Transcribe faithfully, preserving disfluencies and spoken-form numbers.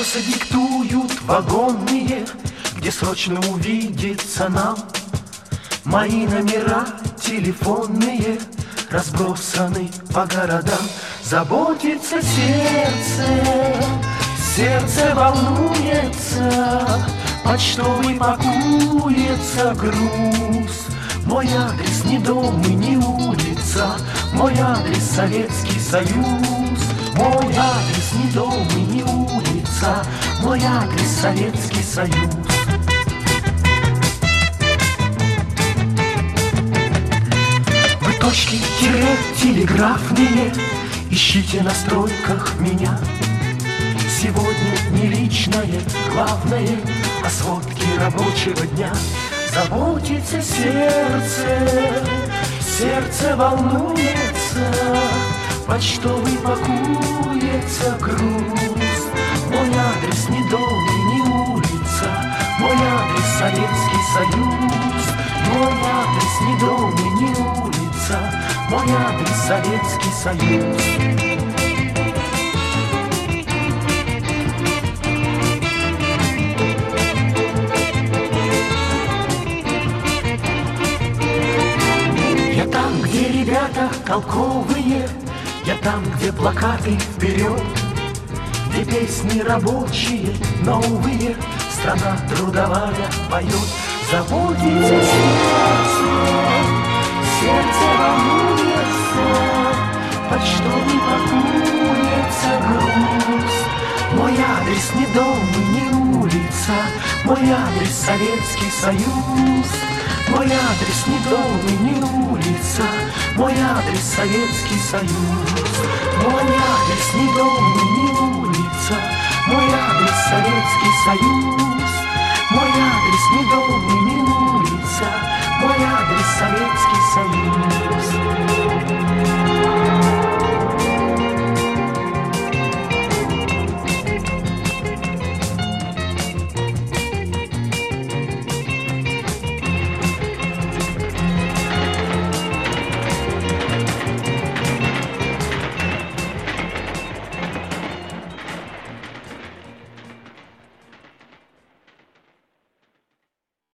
Адреса диктуют вагонные, где срочно увидеться нам. Мои номера телефонные разбросаны по городам. Заботится сердце, сердце волнуется, почтовый пакуется груз. Мой адрес не дом и не улица, мой адрес Советский Союз. Мой адрес не дом и не улица, мой адрес Советский Союз. Вы точки тире телеграфные ищите на стройках меня. Сегодня не личное, главное, а сводки рабочего дня. Заботится сердце, сердце волнуется, почтовый пакуется груз. Мой адрес не дом и не улица, мой адрес Советский Союз. Мой адрес не дом и не улица, мой адрес Советский Союз. Я там, где ребята толковые, я там, где плакаты вперед, где песни рабочие, новые, страна трудовая поет. Заботится сердце, сердце волнуется, почтовый пакуется груз. Мой адрес не дом и не улица, мой адрес Советский Союз. Мой адрес не дом и не улица, мой адрес Советский Союз. Мой адрес не дом и не улица, мой адрес Советский Союз. Мой адрес не дом и не улица, мой адрес Советский Союз.